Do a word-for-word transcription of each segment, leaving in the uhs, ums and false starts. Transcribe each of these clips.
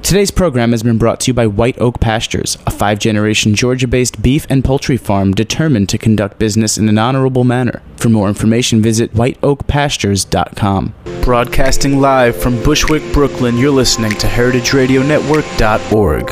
Today's program has been brought to you by White Oak Pastures, a five-generation Georgia-based beef and poultry farm determined to conduct business in an honorable manner. For more information, visit white oak pastures dot com. Broadcasting live from Bushwick, Brooklyn, you're listening to heritage radio network dot org.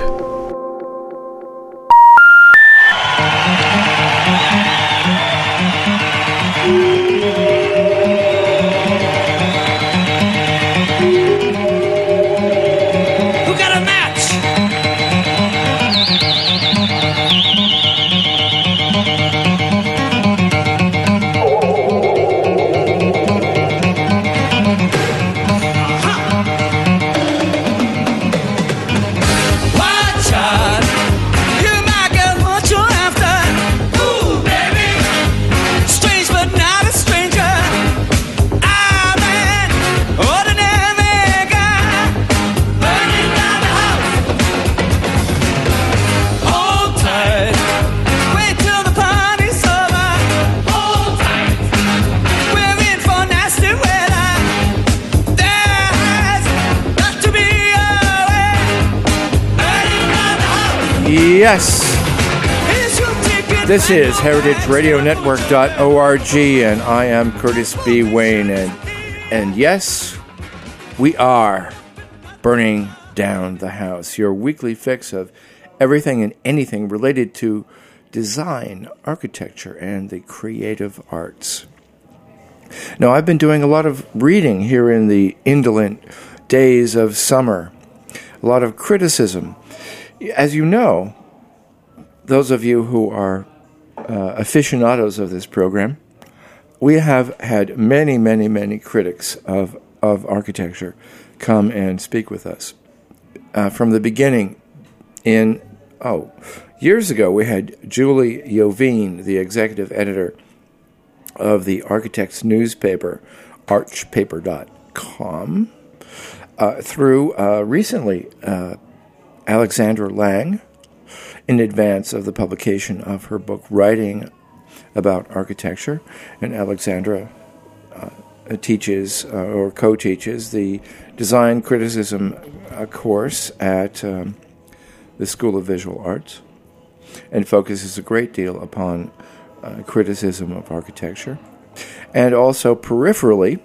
Yes, this is heritage radio network dot org, and I am Curtis B. Wayne, and, and yes, we are burning down the house, your weekly fix of everything and anything related to design, architecture, and the creative arts. Now, I've been doing a lot of reading here in the indolent days of summer, a lot of criticism. As you know, those of you who are uh, aficionados of this program, we have had many, many, many critics of, of architecture come and speak with us. Uh, from the beginning, in, oh, years ago, we had Julie Yovine, the executive editor of the architect's newspaper, archpaper dot com, uh, through uh, recently uh, Alexandra Lang, in advance of the publication of her book, Writing About Architecture. And Alexandra uh, teaches, uh, or co-teaches, the Design Criticism uh, course at um, the School of Visual Arts, and focuses a great deal upon uh, criticism of architecture. And also, peripherally,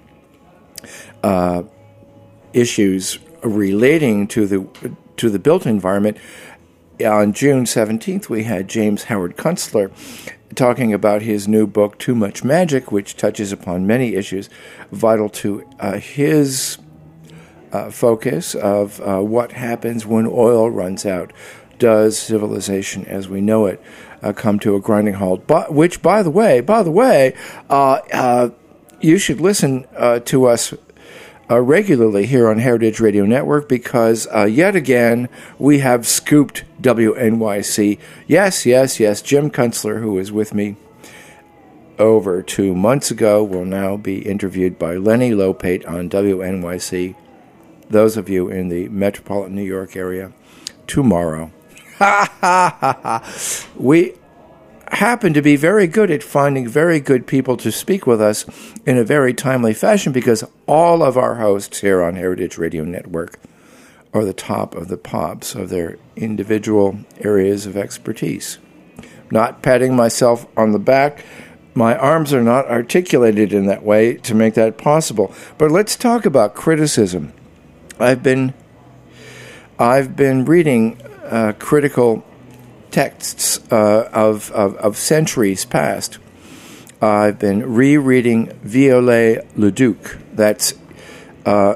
uh, issues relating to the to the built environment. On June seventeenth, we had James Howard Kunstler talking about his new book, Too Much Magic, which touches upon many issues vital to uh, his uh, focus of uh, what happens when oil runs out. Does civilization as we know it uh, come to a grinding halt? But, which, by the way, by the way, uh, uh, you should listen uh, to us Uh, regularly here on Heritage Radio Network, because uh, yet again we have scooped W N Y C. Yes, yes, yes, Jim Kunstler, who was with me over two months ago, will now be interviewed by Lenny Lopate on W N Y C. Those of you in the metropolitan New York area, tomorrow. Ha, ha, ha, ha. We happen to be very good at finding very good people to speak with us in a very timely fashion, because all of our hosts here on Heritage Radio Network are the top of the pops of their individual areas of expertise. Not patting myself on the back. My arms are not articulated in that way to make that possible. But let's talk about criticism. I've been I've been reading uh, critical texts uh, of, of of centuries past. Uh, I've been rereading Viollet-le-Duc. That's uh,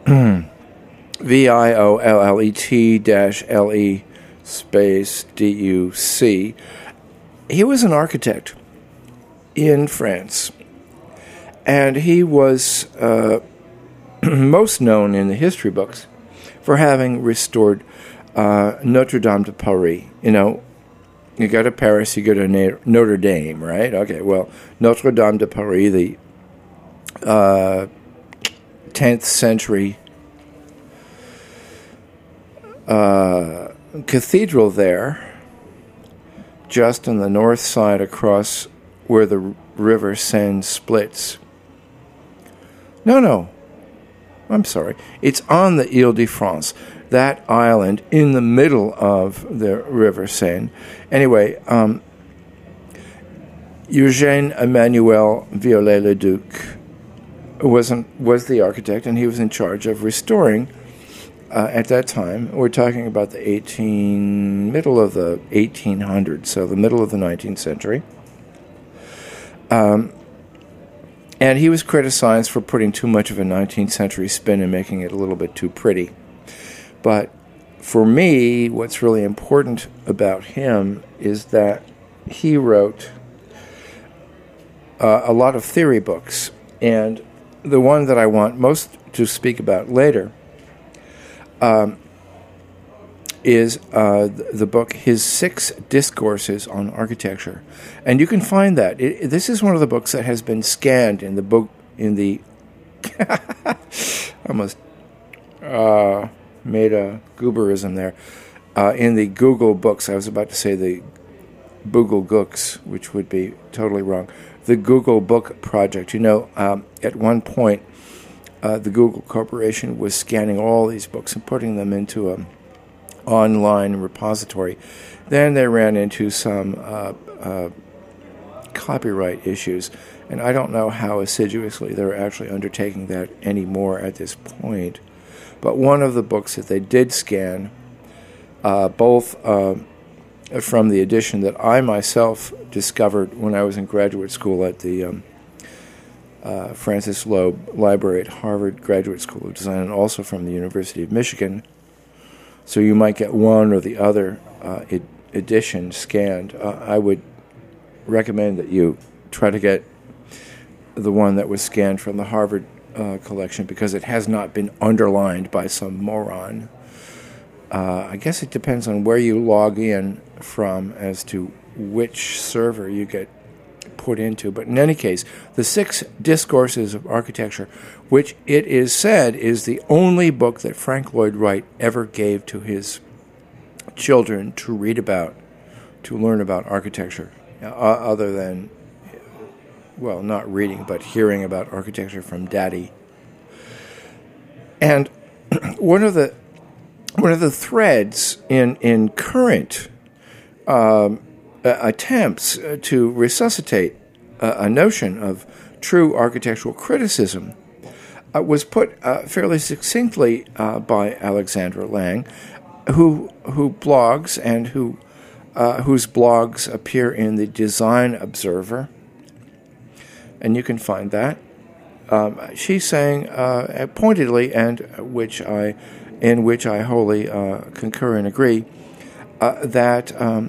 V I O L L E T dash L E space D U C. He was an architect in France, and he was uh, most known in the history books for having restored uh, Notre Dame de Paris. You know, you go to Paris, you go to Na- Notre Dame, right? Okay, well, Notre Dame de Paris, the uh, tenth century uh, cathedral there, just on the north side across where the river Seine splits. No, no. I'm sorry, it's on the Ile-de-France, that island in the middle of the River Seine. Anyway, um, Eugène Emmanuel Viollet-le-Duc wasn't was the architect, and he was in charge of restoring. Uh, at that time, we're talking about the eighteen middle of the eighteen hundreds, so the middle of the nineteenth century. Um, and he was criticized for putting too much of a nineteenth century spin and making it a little bit too pretty. But for me, what's really important about him is that he wrote uh, a lot of theory books, and the one that I want most to speak about later Um, is uh, the book, his Six Discourses on Architecture, and you can find that. It, this is one of the books that has been scanned in the book in the. almost uh, made a gooberism there. Uh, in the Google Books, I was about to say the Google Books, which would be totally wrong. The Google Book Project. You know, um, at one point. Uh, the Google Corporation was scanning all these books and putting them into an online repository. Then they ran into some uh, uh, copyright issues, and I don't know how assiduously they're actually undertaking that anymore at this point. But one of the books that they did scan, uh, both uh, from the edition that I myself discovered when I was in graduate school at the Um, Uh, Francis Loeb Library at Harvard Graduate School of Design, and also from the University of Michigan. So you might get one or the other uh, ed- edition scanned. Uh, I would recommend that you try to get the one that was scanned from the Harvard uh, collection, because it has not been underlined by some moron. Uh, I guess it depends on where you log in from as to which server you get put into. But in any case, the Six Discourses of Architecture, which it is said is the only book that Frank Lloyd Wright ever gave to his children to read about, to learn about architecture, uh, other than, well, not reading, but hearing about architecture from Daddy. And one of the one of the threads in in current um, Uh, attempts uh, to resuscitate uh, a notion of true architectural criticism uh, was put uh, fairly succinctly uh, by Alexandra Lang, who who blogs and who uh, whose blogs appear in the Design Observer, and you can find that. Um, she's saying uh, pointedly, and which I in which I wholly uh, concur and agree, uh, that. Um,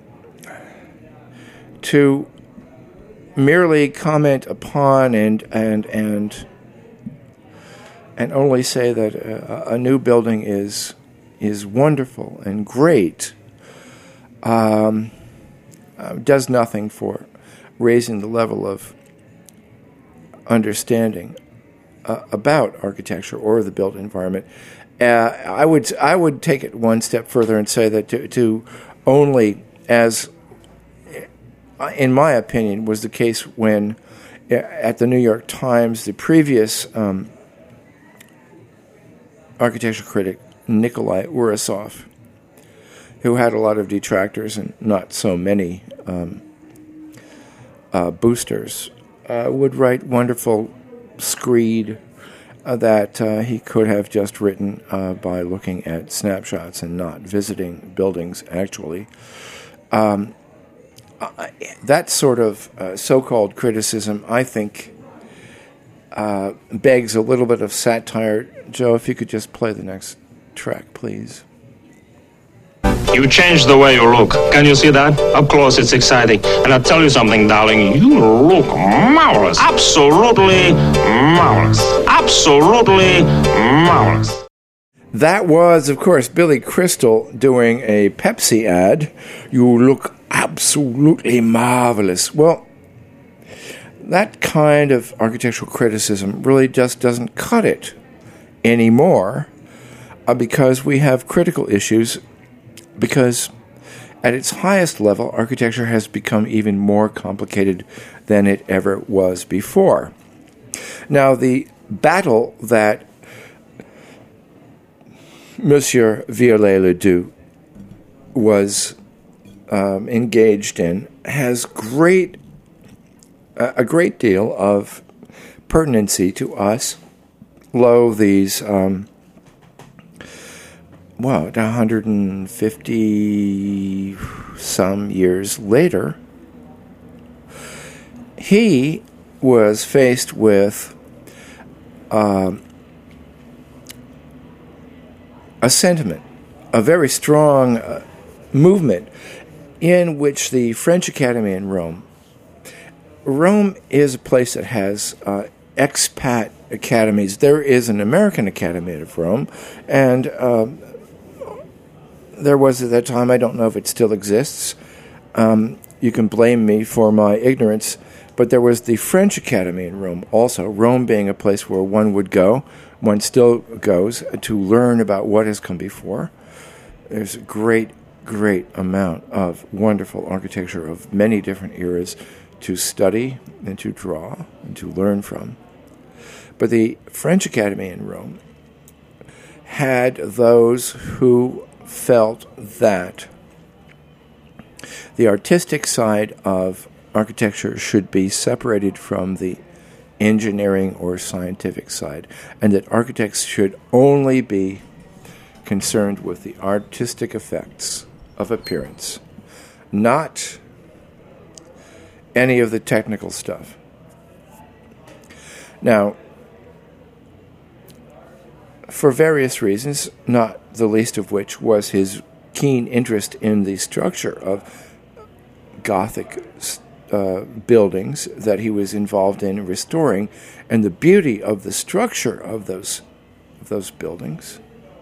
To merely comment upon and and and and only say that a, a new building is is wonderful and great um, uh, does nothing for raising the level of understanding uh, about architecture or the built environment. Uh, I would I would take it one step further and say that to, to only as in my opinion, was the case when, at the New York Times, the previous um, architecture critic, Nikolai Urasov, who had a lot of detractors and not so many um, uh, boosters, uh, would write wonderful screed uh, that uh, he could have just written uh, by looking at snapshots and not visiting buildings actually. Um, Uh, that sort of uh, so-called criticism, I think, uh, begs a little bit of satire. Joe, if you could just play the next track, please. You changed the way you look. Can you see that? Up close, it's exciting. And I'll tell you something, darling. You look marvelous. Absolutely marvelous. Absolutely marvelous. That was, of course, Billy Crystal doing a Pepsi ad. You look absolutely marvelous. Well, that kind of architectural criticism really just doesn't cut it anymore uh, because we have critical issues, because at its highest level, architecture has become even more complicated than it ever was before. Now, the battle that Monsieur Viollet-le-Duc was um, engaged in has great uh, a great deal of pertinency to us. Lo, these um, well, one hundred fifty some years later, he was faced with uh, a sentiment, a very strong uh, movement in which the French Academy in Rome, Rome is a place that has uh, expat academies. There is an American Academy of Rome, and uh, there was at that time, I don't know if it still exists, um, you can blame me for my ignorance, but there was the French Academy in Rome also, Rome being a place where one would go, one still goes, to learn about what has come before. There's a great, great amount of wonderful architecture of many different eras to study and to draw and to learn from. But the French Academy in Rome had those who felt that the artistic side of architecture should be separated from the engineering or scientific side, and that architects should only be concerned with the artistic effects of appearance, not any of the technical stuff. Now, for various reasons, not the least of which was his keen interest in the structure of Gothic uh, buildings that he was involved in restoring, and the beauty of the structure of those of those buildings.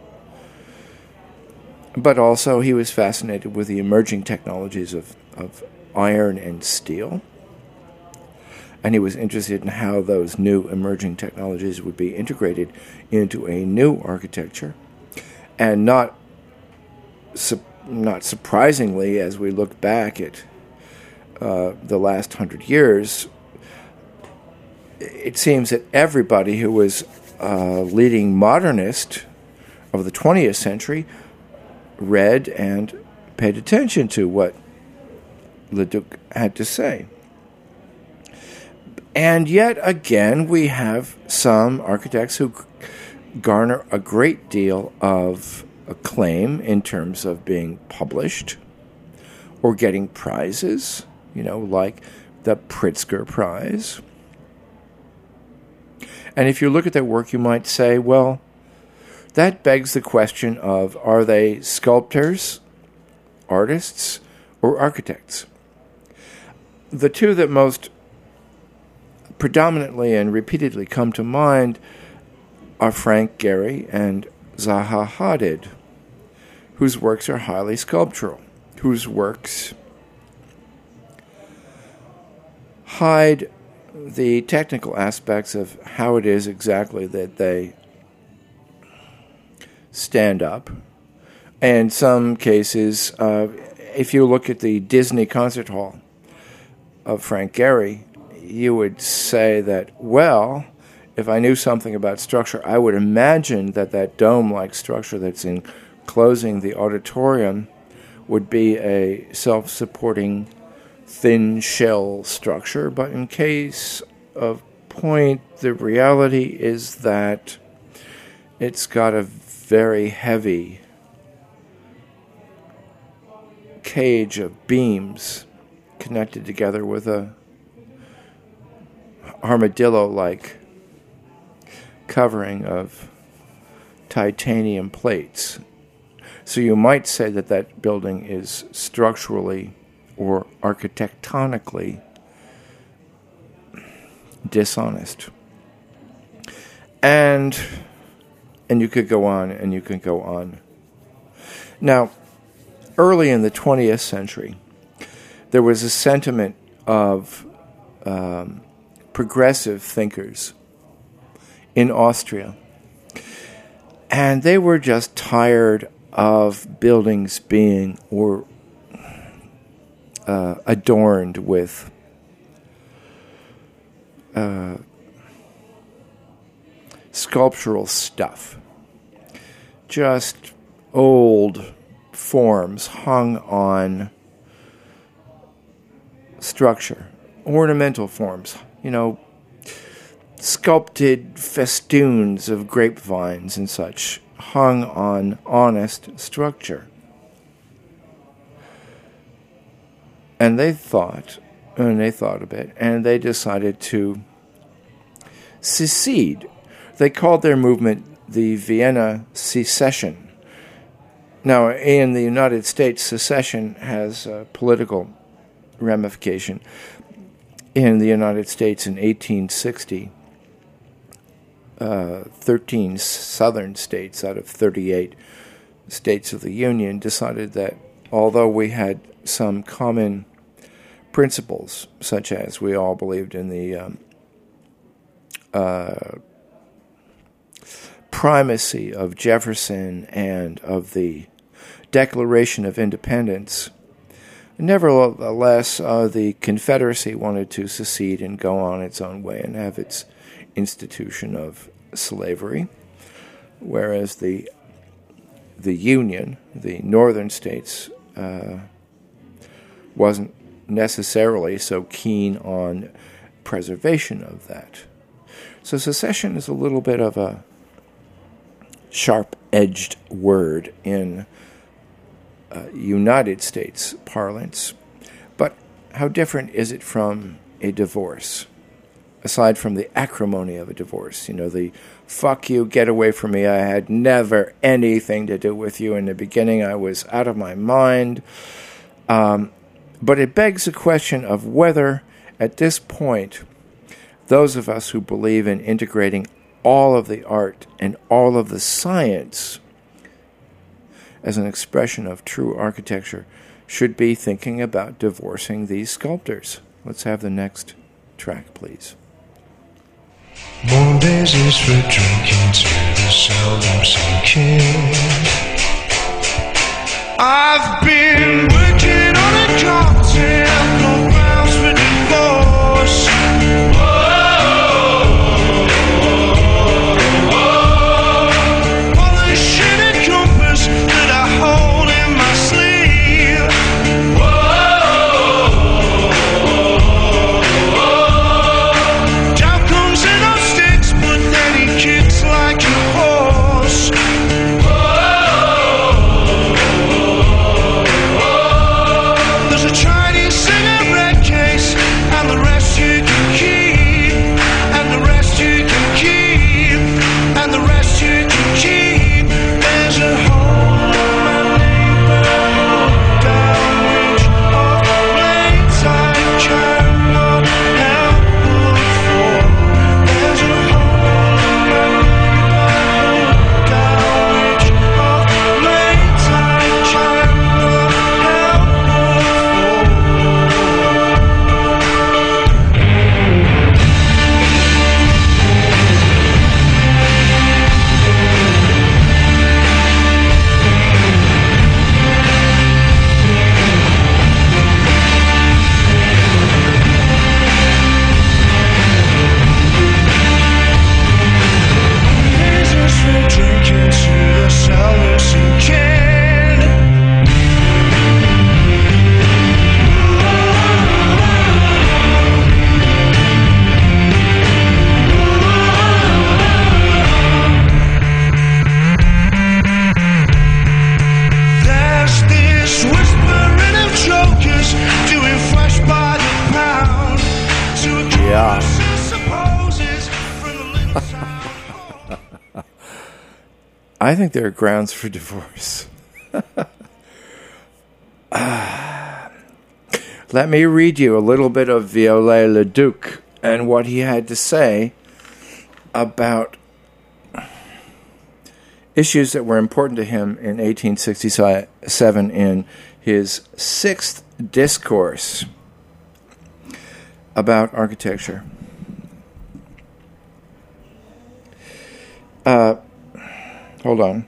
But also he was fascinated with the emerging technologies of, of iron and steel. And he was interested in how those new emerging technologies would be integrated into a new architecture. And not su- not surprisingly, as we look back at uh, the last hundred years, it seems that everybody who was a leading modernist of the twentieth century read and paid attention to what Leduc had to say. And yet again, we have some architects who garner a great deal of acclaim in terms of being published or getting prizes, you know, like the Pritzker Prize. And if you look at their work, you might say, well, that begs the question of, are they sculptors, artists, or architects? The two that most predominantly and repeatedly come to mind are Frank Gehry and Zaha Hadid, whose works are highly sculptural, whose works hide the technical aspects of how it is exactly that they stand up. In some cases, uh, if you look at the Disney Concert Hall of Frank Gehry, you would say that, well, if I knew something about structure, I would imagine that that dome-like structure that's enclosing the auditorium would be a self-supporting thin shell structure. But in case of point, the reality is that it's got a very heavy cage of beams connected together with a armadillo-like covering of titanium plates. So you might say that that building is structurally or architectonically dishonest. And and you could go on and you could go on. Now, early in the twentieth century, there was a sentiment of um, progressive thinkers in Austria, and they were just tired of buildings being or uh, adorned with uh, sculptural stuff, just old forms hung on structure, ornamental forms, you know, sculpted festoons of grapevines and such, hung on honest structure. And they thought, and they thought a bit, and they decided to secede. They called their movement the Vienna Secession. Now, in the United States, secession has a political ramification. In the United States in eighteen sixty, uh, thirteen southern states out of thirty-eight states of the Union decided that although we had some common principles, such as we all believed in the um, uh, primacy of Jefferson and of the Declaration of Independence, nevertheless, uh, the Confederacy wanted to secede and go on its own way and have its institution of slavery, whereas the the Union, the northern states, uh, wasn't necessarily so keen on preservation of that. So secession is a little bit of a sharp-edged word in uh, United States parlance. But how different is it from a divorce? Aside from the acrimony of a divorce, you know, the fuck you, get away from me, I had never anything to do with you. In the beginning, I was out of my mind. Um, but it begs the question of whether, at this point, those of us who believe in integrating all of the art and all of the science as an expression of true architecture should be thinking about divorcing these sculptors. Let's have the next track, please. Mondays is for drinking to the seldom sinking. I've been working on a cocktail, no grounds for divorce. I think there are grounds for divorce. uh, let me read you a little bit of Viollet-le-Duc and what he had to say about issues that were important to him in eighteen sixty-seven in his sixth discourse about architecture. Uh, hold on.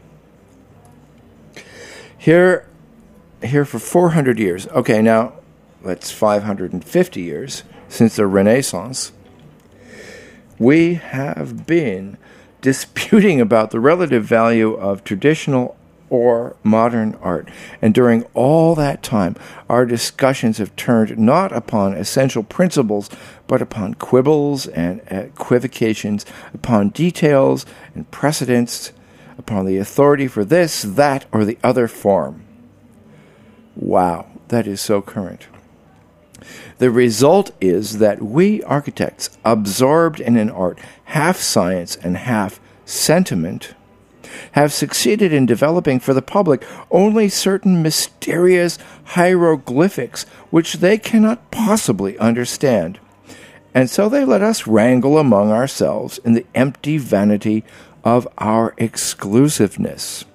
Here, here for four hundred years. Okay, now that's five hundred fifty years since the Renaissance. We have been disputing about the relative value of traditional or modern art. And during all that time, our discussions have turned not upon essential principles, but upon quibbles and equivocations, upon details and precedents, upon the authority for this, that, or the other form. Wow, that is so current. The result is that we architects, absorbed in an art half science and half sentiment, have succeeded in developing for the public only certain mysterious hieroglyphics which they cannot possibly understand. And so they let us wrangle among ourselves in the empty vanity of our exclusiveness.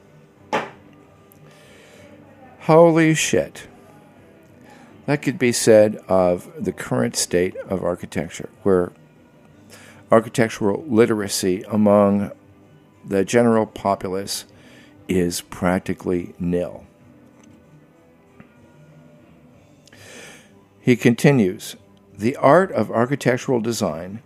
Holy shit. That could be said of the current state of architecture, where architectural literacy among the general populace is practically nil. He continues, the art of architectural design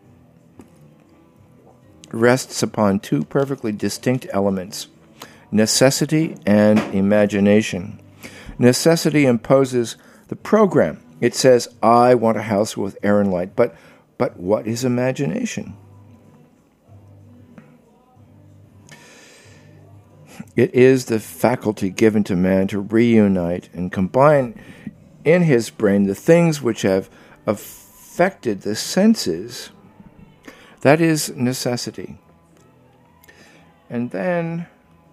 rests upon two perfectly distinct elements, necessity and imagination. Necessity imposes the program. It says, I want a house with air and light. But, but what is imagination? It is the faculty given to man to reunite and combine in his brain the things which have affected the senses. That is necessity. And then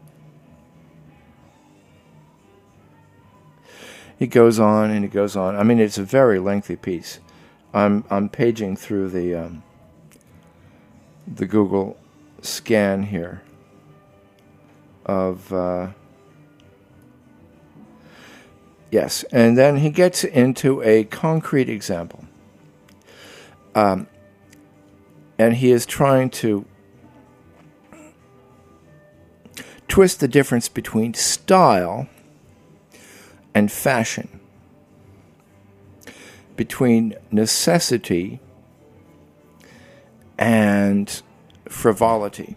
he goes on and he goes on. I mean, it's a very lengthy piece. I'm I'm paging through the um, the Google scan here of uh, yes, and then he gets into a concrete example, um, and he is trying to twist the difference between style and fashion, between necessity and frivolity.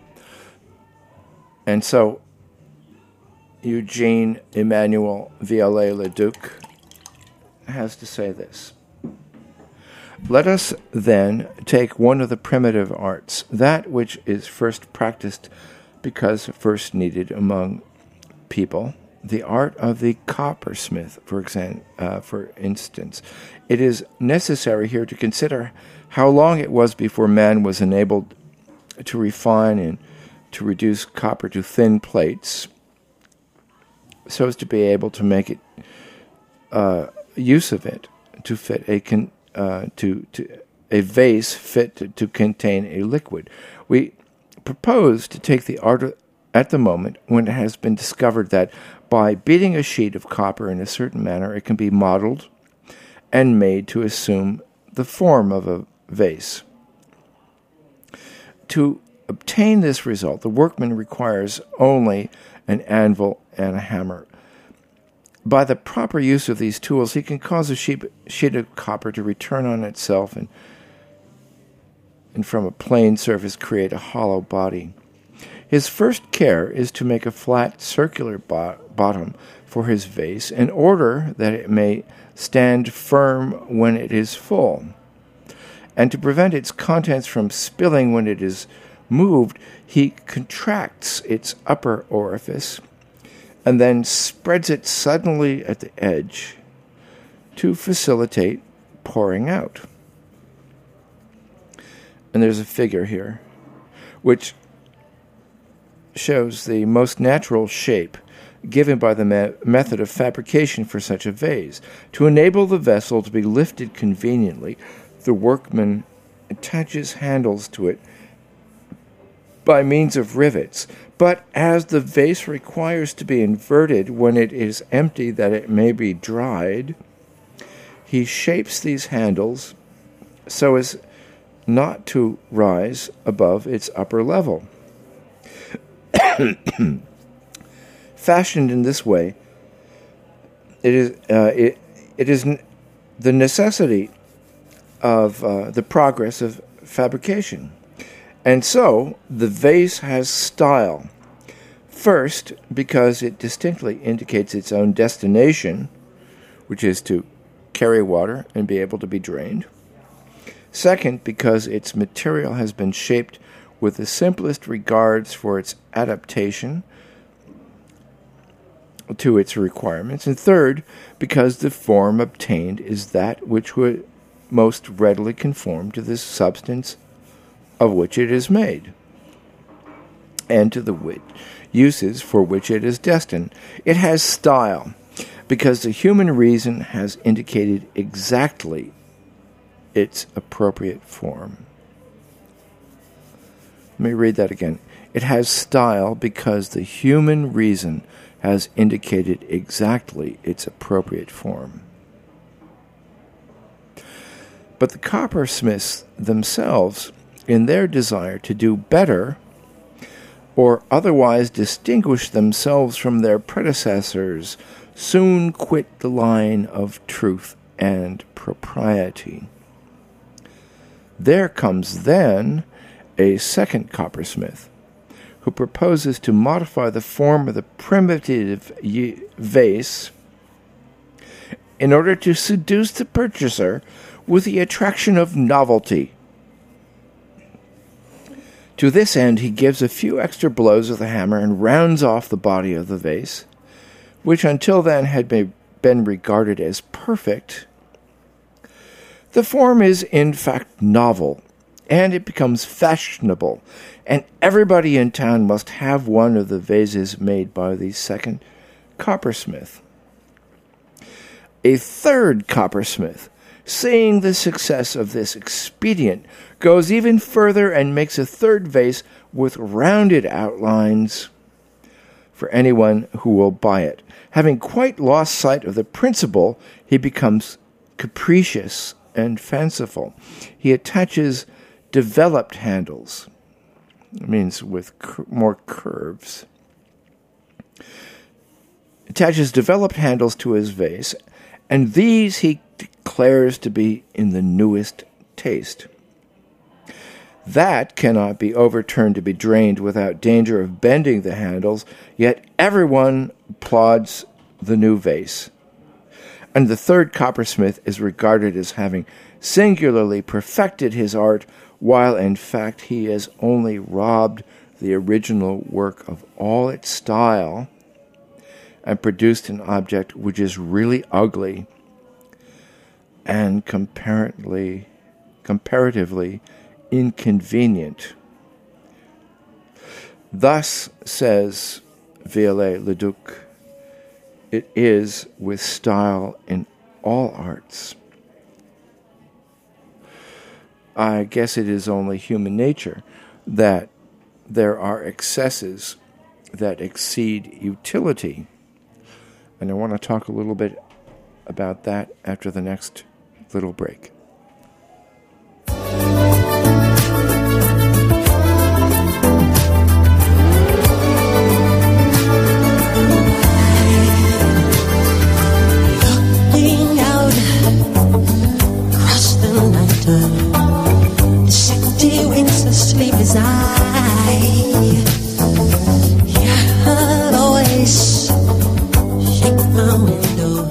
And so Eugene Emmanuel Viollet-le-Duc has to say this. Let us then take one of the primitive arts, that which is first practiced because first needed among people, the art of the coppersmith, for example, uh, for instance. It is necessary here to consider how long it was before man was enabled to refine and to reduce copper to thin plates, so as to be able to make it uh, use of it to fit a con, uh, to to a vase fit to, to contain a liquid. We propose to take the art at the moment when it has been discovered that by beating a sheet of copper in a certain manner, it can be modeled and made to assume the form of a vase. To obtain this result, the workman requires only an anvil and a hammer. By the proper use of these tools, he can cause a sheet, sheet of copper to return on itself and, and from a plane surface create a hollow body. His first care is to make a flat circular bo- bottom for his vase in order that it may stand firm when it is full, and to prevent its contents from spilling when it is moved, he contracts its upper orifice and then spreads it suddenly at the edge to facilitate pouring out. And there's a figure here which shows the most natural shape given by the me- method of fabrication for such a vase. To enable the vessel to be lifted conveniently, the workman attaches handles to it by means of rivets, but as the vase requires to be inverted when it is empty that it may be dried, he shapes these handles so as not to rise above its upper level. Fashioned in this way, it is uh, it it is n- the necessity of uh, the progress of fabrication, And so, the vase has style. First, because it distinctly indicates its own destination, which is to carry water and be able to be drained. Second, because its material has been shaped with the simplest regards for its adaptation to its requirements. And third, because the form obtained is that which would most readily conform to the substance of which it is made, and to the wit- uses for which it is destined. It has style, because the human reason has indicated exactly its appropriate form. Let me read that again. It has style because the human reason has indicated exactly its appropriate form. But the coppersmiths themselves, in their desire to do better or otherwise distinguish themselves from their predecessors, soon quit the line of truth and propriety. There comes then a second coppersmith, who proposes to modify the form of the primitive vase in order to seduce the purchaser with the attraction of novelty. To this end, he gives a few extra blows of the hammer and rounds off the body of the vase, which until then had been regarded as perfect. The form is in fact novel, and it becomes fashionable, and everybody in town must have one of the vases made by the second coppersmith. A third coppersmith, seeing the success of this expedient, goes even further and makes a third vase with rounded outlines for anyone who will buy it. Having quite lost sight of the principle, he becomes capricious and fanciful. He attaches developed handles, it means with cur- more curves, attaches developed handles to his vase, and these he declares to be in the newest taste. That cannot be overturned to be drained without danger of bending the handles, yet everyone applauds the new vase. And the third coppersmith is regarded as having singularly perfected his art, while in fact he has only robbed the original work of all its style and produced an object which is really ugly and comparatively, comparatively inconvenient. Thus, says Viollet-le-Duc, it is with style in all arts. I guess it is only human nature that there are excesses that exceed utility. And I want to talk a little bit about that after the next little break. Looking out across the night, the city winks asleep as I hear her voice shake my window.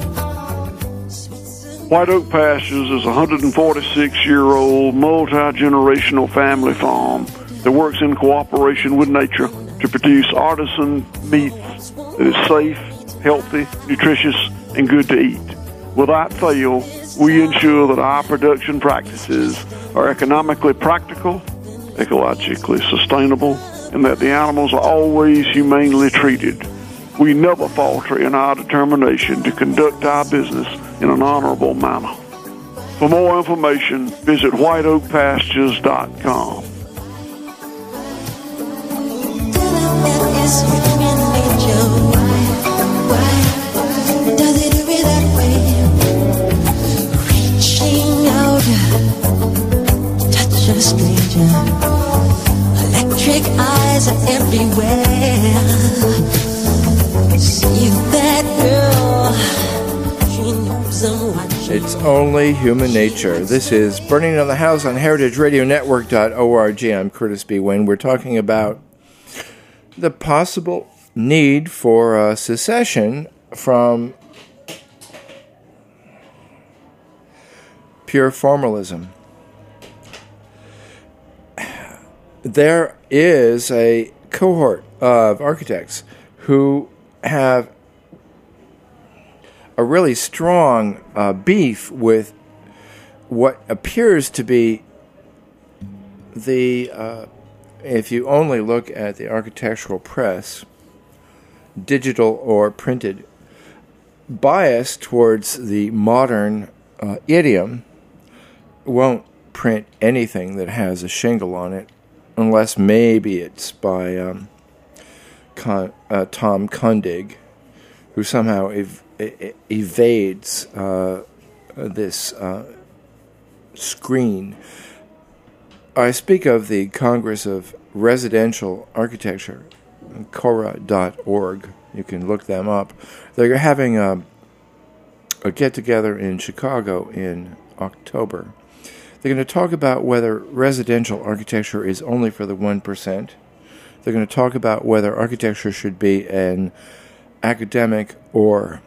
White Oak Pastures is a one hundred forty-six year old multi-generational family farm that works in cooperation with nature to produce artisan meats that is safe, healthy, nutritious, and good to eat. Without fail, we ensure that our production practices are economically practical, ecologically sustainable, and that the animals are always humanely treated. We never falter in our determination to conduct our business in an honorable manner. For more information, visit white oak pastures dot com. Reaching out, touch a stranger. Electric eyes are everywhere. See that girl, she knows I'm watching. It's only human nature. This is Burning Down the House on heritage radio network dot org. I'm Curtis B. Wayne. We're talking about the possible need for uh, secession from pure formalism. There is a cohort of architects who have a really strong uh, beef with what appears to be the, uh, if you only look at the architectural press, digital or printed, bias towards the modern uh, idiom. Won't print anything that has a shingle on it, unless maybe it's by um, Con- uh, Tom Kundig, who somehow ev- e- evades uh, this uh, screen. I speak of the Congress of Residential Architecture, cora dot org. You can look them up. They're having a, a get-together in Chicago in October. They're going to talk about whether residential architecture is only for the one percent. They're going to talk about whether architecture should be an academic or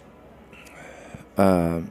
uh,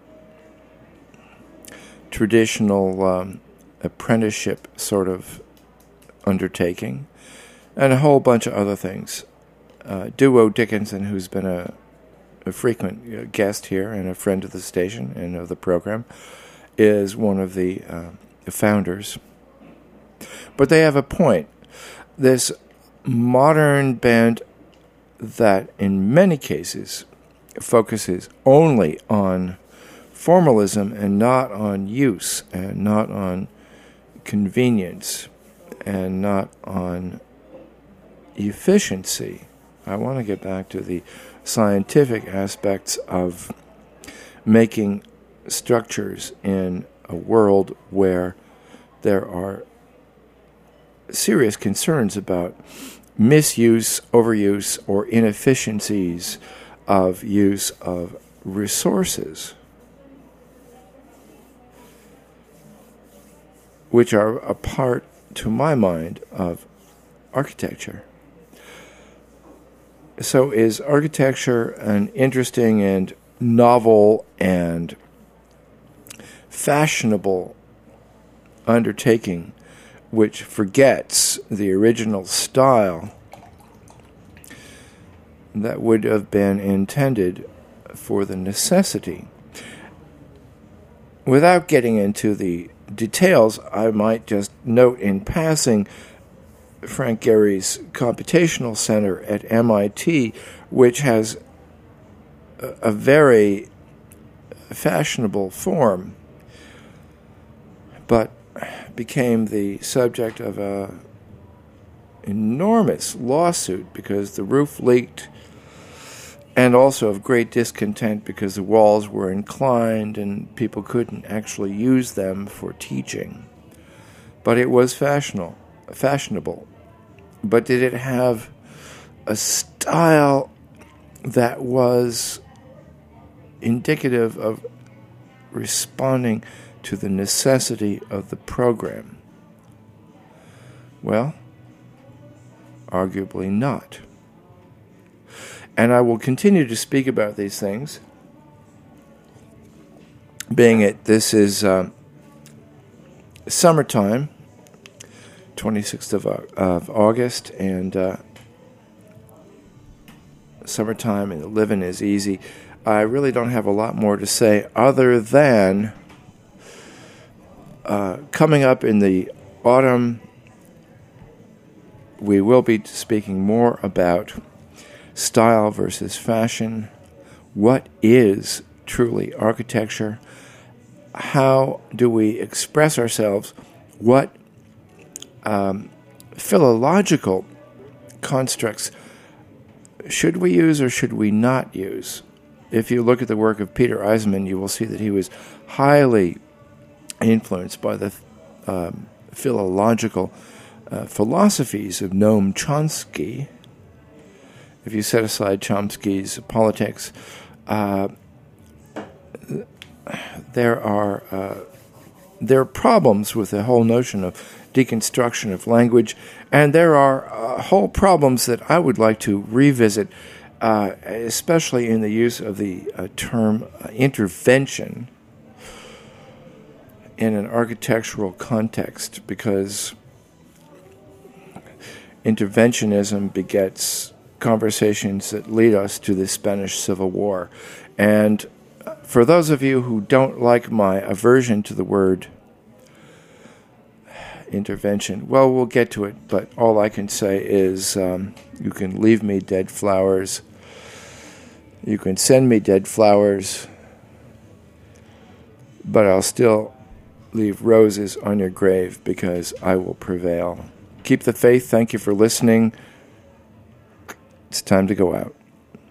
traditional um, apprenticeship sort of undertaking, and a whole bunch of other things. Uh, Duo Dickinson, who's been a, a frequent guest here and a friend of the station and of the program, is one of the uh, founders. But they have a point. This modern bent that in many cases focuses only on formalism and not on use and not on convenience and not on efficiency. I want to get back to the scientific aspects of making structures in a world where there are serious concerns about misuse, overuse, or inefficiencies of use of resources, which are a part, to my mind, of architecture. So is architecture an interesting and novel and fashionable undertaking which forgets the original style that would have been intended for the necessity? Without getting into the details, I might just note in passing Frank Gehry's Computational Center at M I T, which has a, a very fashionable form, but became the subject of a enormous lawsuit because the roof leaked, and also of great discontent because the walls were inclined and people couldn't actually use them for teaching. But it was fashionable. fashionable. But did it have a style that was indicative of responding to the necessity of the program? Well, arguably not. And I will continue to speak about these things, being it this is uh, summertime, twenty-sixth of, uh, of August, and uh, summertime and the living is easy. I really don't have a lot more to say other than uh, coming up in the autumn, we will be speaking more about style versus fashion. What is truly architecture? How do we express ourselves? What um, philological constructs should we use or should we not use? If you look at the work of Peter Eisenman, you will see that he was highly influenced by the um, philological uh, philosophies of Noam Chomsky. If you set aside Chomsky's politics, uh, there are uh, there are problems with the whole notion of deconstruction of language, and there are uh, whole problems that I would like to revisit, uh, especially in the use of the uh, term uh, intervention in an architectural context, because interventionism begets conversations that lead us to the Spanish Civil War. And for those of you who don't like my aversion to the word intervention, well, we'll get to it, but all I can say is um, you can leave me dead flowers. You can send me dead flowers, but I'll still leave roses on your grave because I will prevail. Keep the faith. Thank you for listening. It's time to go out.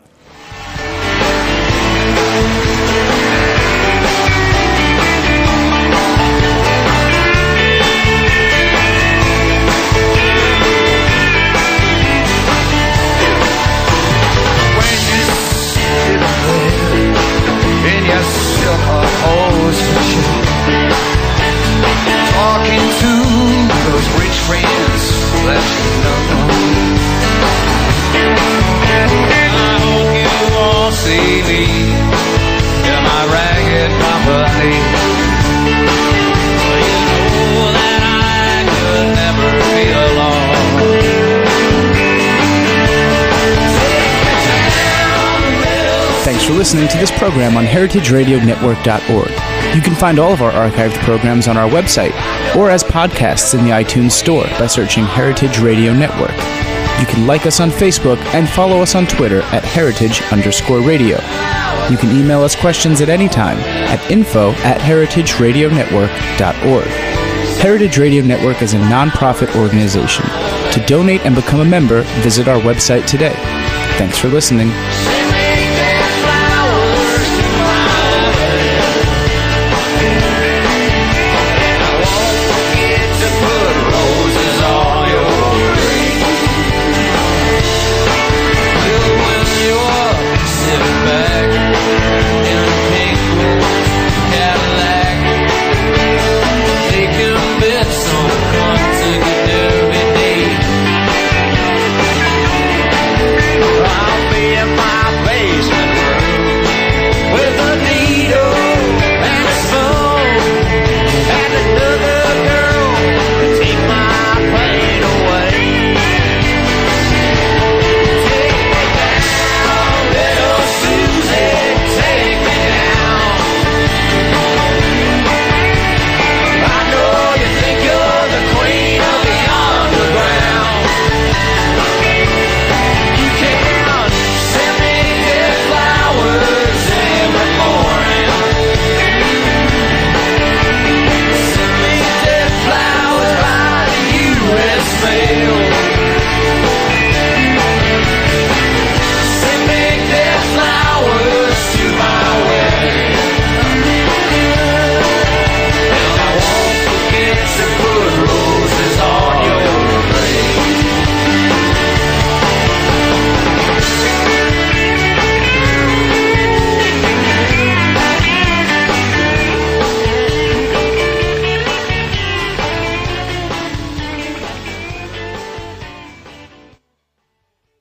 Talking to those rich friends that you know. I hope you all see me in my ragged company. But you know that I could never be alone. Thanks for listening to this program on heritage radio network dot org. You can find all of our archived programs on our website or as podcasts in the iTunes Store by searching Heritage Radio Network. You can like us on Facebook and follow us on Twitter at heritage underscore radio. You can email us questions at any time at info at heritage radio network dot org. Heritage Radio Network is a non-profit organization. To donate and become a member, visit our website today. Thanks for listening.